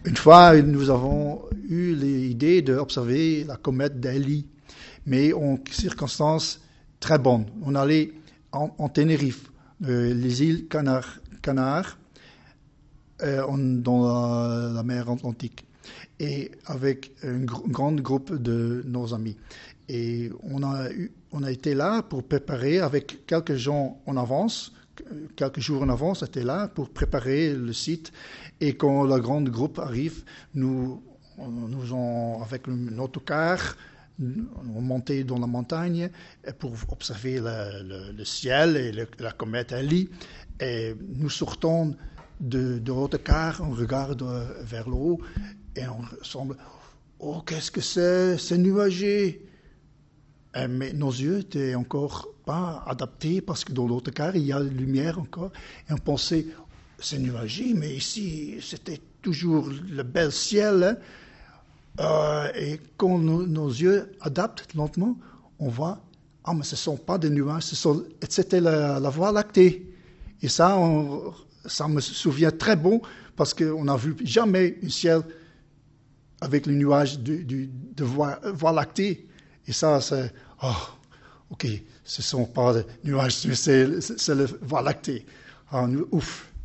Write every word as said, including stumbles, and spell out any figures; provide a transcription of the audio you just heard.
Une fois, nous avons eu l'idée d'observer la comète d'Halley, mais en circonstances très bonnes. On allait en, en Tenerife, euh, les îles Canares, Canares euh, en, dans la, la mer Atlantique, et avec un, gr- un grand groupe de nos amis. Et on a, eu, on a été là pour préparer, avec quelques gens en avance, quelques jours en avance, on était là pour préparer le site. Et quand le grand groupe arrive, nous, nous ont, avec notre car, on montait dans la montagne pour observer le, le, le ciel et le, la comète Halley. Et nous sortons de, de notre car, on regarde vers le haut et on semble, oh, qu'est-ce que c'est, c'est nuagé. Mais nos yeux n'étaient encore pas adaptés parce que dans l'autre car, il y a la lumière encore. Et on pensait, c'est nuagé, mais ici, c'était toujours le bel ciel. Hein. Euh, et quand nos, nos yeux adaptent lentement, on voit, ah, mais ce ne sont pas des nuages, ce sont, c'était la, la Voie lactée. Et ça, on, ça me souvient très bon parce qu'on n'a vu jamais un ciel avec les nuages de, de, de voie, voie lactée. Et ça, c'est, oh, ok, ce ne sont pas des nuages, mais c'est, c'est, c'est la Voie lactée. Ah, nous, ouf.